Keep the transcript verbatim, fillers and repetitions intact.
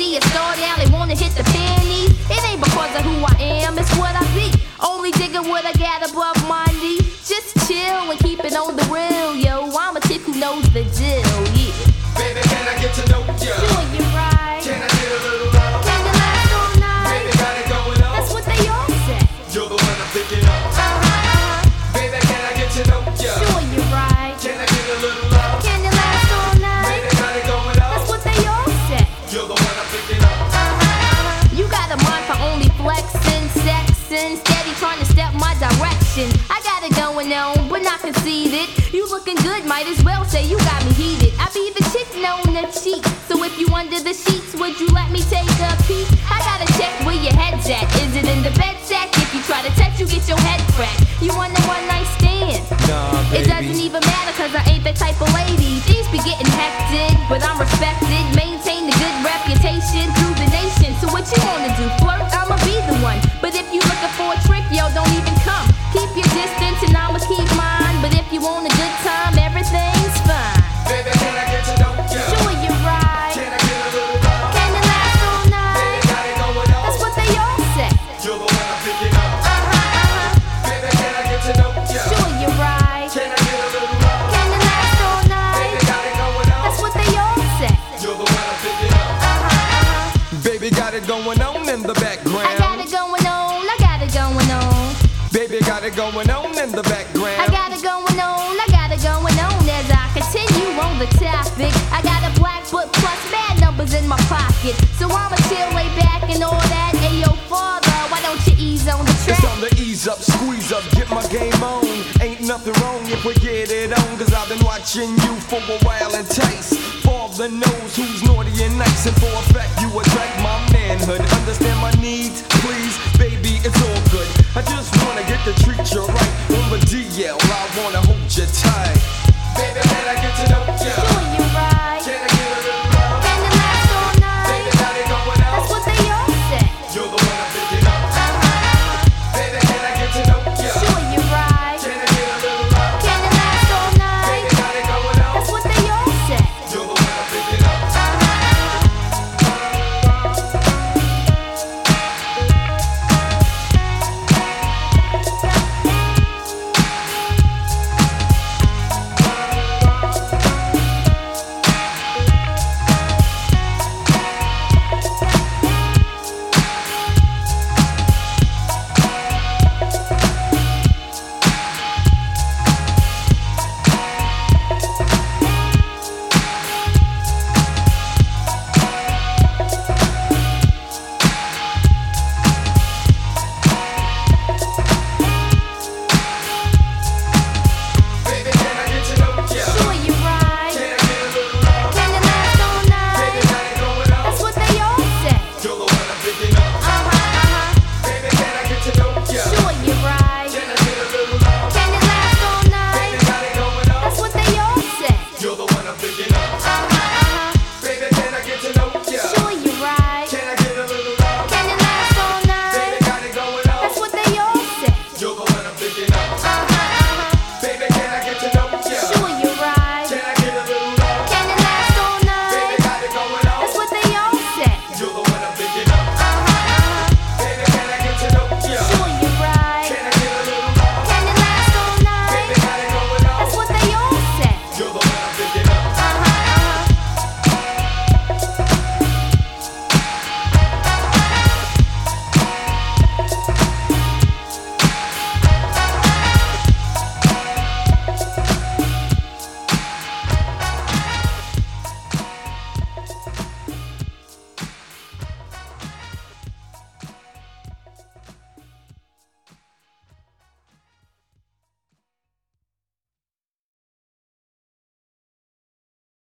see a star now, they wanna hit the penny. It ain't because of who I am, it's what I be. Only digging what I got above my knee. Just chill and keep it on the real, yo. I'm a chick who knows the deal, yeah. Baby, can I get to know you? Doing you right. Can I get a little love? Can you last all night? Baby, got it going on. That's what they all say. You're the one I'm thinking of. Uh-huh, uh-huh. Baby, can I get to know you? Sure you right. Can I get a little love? Can you last all night? Baby, got it going on. That's what they all say. You're the one I'm thinking of. Uh-huh, uh-huh. You got a mind for only flexing, sexing, steady trying to step my direction. I got it going on, but not conceited. You looking good, might as well say you got me heated. I be the chick known to cheat, so if you under the sheets, would you let me take a peek? I gotta check where your head's at. Is it in the bed sack? If you try to touch, you get your head cracked. You want a one night stand? Nah, baby. It doesn't even matter, cause I ain't that type of lady. Things be getting hectic, but I'm respected. Maintain the good reputation through the nation. So what you wanna do, flirt? I'ma be the one. But if you looking for a trick, yo, don't even come. Keep your distance and I'ma keep mine. But if you want a good time, everything's fine. Baby, can I get to know you? Sure you right. Can I get a little love? Can you last all night? Baby, got it going on. That's what they all say. You're the one I'm thinking of. Uh-huh, uh-huh. Baby, can I get to know you? Sure you right. Can I get a little love? Can you last all night? Baby, got it going on. That's what they all say. You're the one I'm thinking of. Uh-huh, uh-huh. Baby, got it going on in the background. I got it going on, I got it going on. Baby, got it going on in the background. I got it going on, I got it going on as I continue on the topic. I got a black book plus mad numbers in my pocket. So I'ma chill, lay back and all that. Ayo, father, why don't you ease on the track? It's time to ease up, squeeze up, get my game on. Ain't nothing wrong if we get it on, cause I've been watching you for a while and taste. For the nose who's naughty and nice, and for a fact you attract my manhood. Understand my needs, please, baby, it's all good. I just wanna get to treat you right on the D L. I wanna hold you tight. Baby, can I get to know you?